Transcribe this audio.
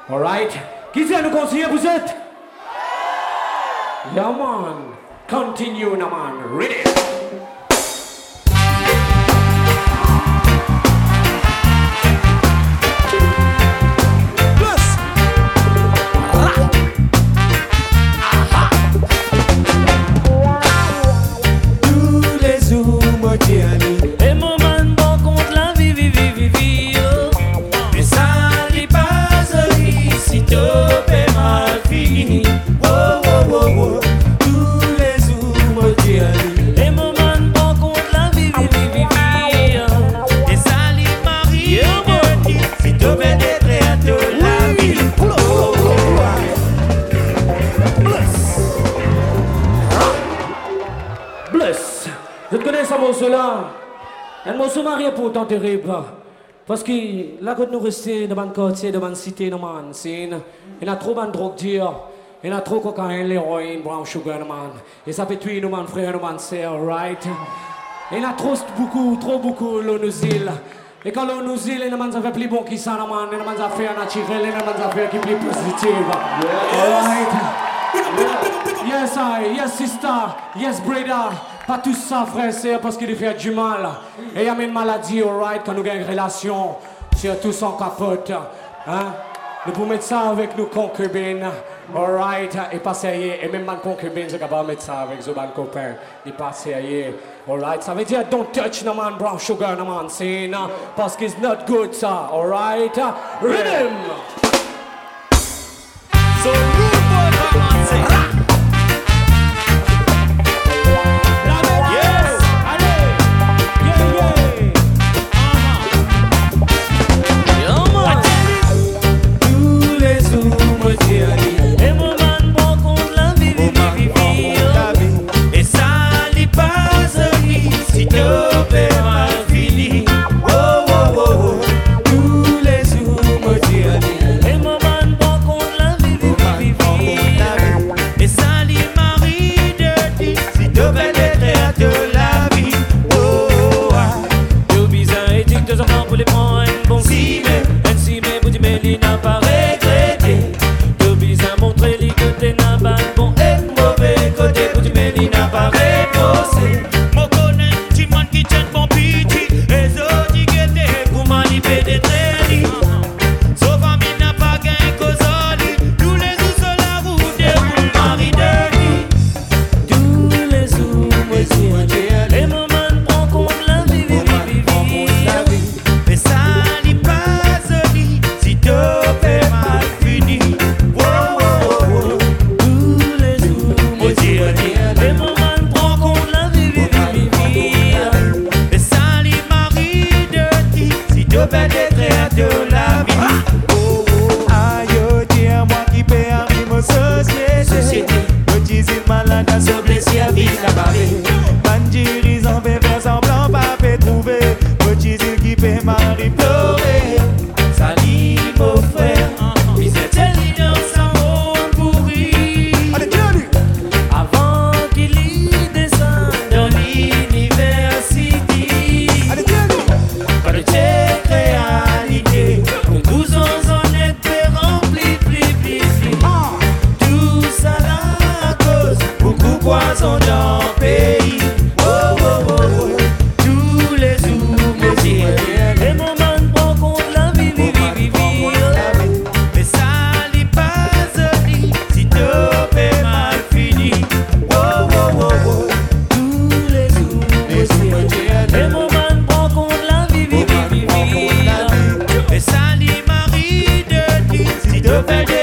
Alright? Qui c'est nous conseiller, vous êtes? Yeah, man. Continue, now, man. Ready? Et mon man bon contre la vie, mais ça n'est pas joli si tout est mal fini. Tous les jours me disent. Et mon man bon contre la vie, et ça n'est marie si tout est détruit de la vie. Bless. Je te connais ce morceau-là. Un morceau marié pourtant terrible. Parce que là, quand nous restons dans le quartier, dans la cité, dans la scène, il y a trop de drogue dure. Il y a trop de cocaïne, l'héroïne, brown sugar, man. Et ça peut tuer nos frères, nos sœurs, right? Il y a trop beaucoup, l'eau nous île. Et quand l'eau nous île, il y a des affaires plus bonnes qui sont, man. Il y a des affaires naturelles, il y a des affaires qui sont plus positives. Alright? Yes, I, yes, sister, yes, brother. Pas tout ça, frère, c'est parce qu'il fait du mal. Et il y a une maladie, alright, quand nous avons une relation, surtout sans capote. Hein? Nous pouvons mettre ça avec nos concubines, alright, et pas sérieux. Et même ma concubine, je peux mettre ça avec nos copains. Et pas sérieux, alright. Ça veut dire, don't touch no man, brown sugar, no man, c'est parce que it's not good, ça, alright. Rhythm! So rude boy, come on, say. Et mon man bon contre la vie, et ça n'est pas joli si tout est mal fini. Tous les jours me disent. Et mon man bon contre la vie, et ça n'est marie de dit si tout est détruit de la vie. Tout bizarre et dit que 2 enfants pour les prendre un bon si mais vous dites mais il n'a pas regretté. Montrer les côtés n'a pas bon et mauvais côté pour du il n'a pas réposé. Mon connaît, tu m'en qui tient bon piti. Et autres qui étaient pour manipuler des traînées. Sauf à mi n'a pas gain causali. Tous les jours sur la route et pour mari de vie. Tous les jours, et mon man prend compte la vie. Mais ça n'est pas joli si tout est mal fini. Et mon man prend compte la vie, et ça les marie de ti, si tu peux détruire de la vie. Aïe, dis-moi qui peut arriver société. Le disait malade à se blesser à vivre la barrière. Bandiri en fait faire semblant pas peut trouver. Le disait qui peut m'arriver pleurer. Salut mon frère, il s'était dit dans sa monde pourri. Avant qu'il y descende dans l'université. Quand le check réalité, nous 12 ans en était rempli, tout ça là à cause, beaucoup poison dans le pays. Tous les jours me disent, et mon man prend compte la vie, mais ça n'est pas joli si tout est mal fini. Tous les jours me disent, et mon man prend compte la vie, mais ça n'est marie de dit si tout est